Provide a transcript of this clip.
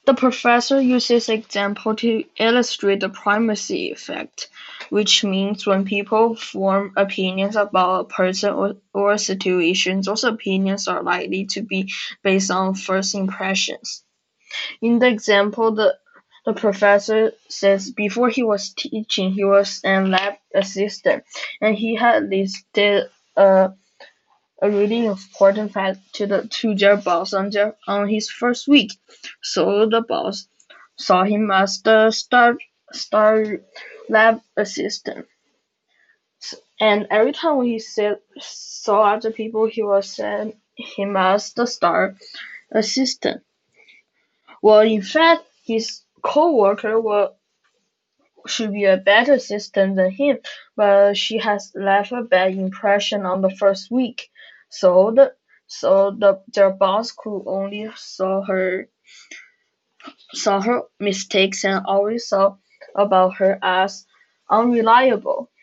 The professor uses example to illustrate the primacy effect, which means when people form opinions about a person or a situation, those opinions are likely to be based on first impressions. In the example, the professor says before he was teaching, he was an lab assistant, and he had listed a really important fact to their boss on his first week. So the boss saw him as the star lab assistant. And every time when saw other people, he was saying him as the star assistant. Well, in fact, his coworker should be a better assistant than him, but she has left a bad impression on the first week. So their boss could only saw her mistakes and always saw about her as unreliable.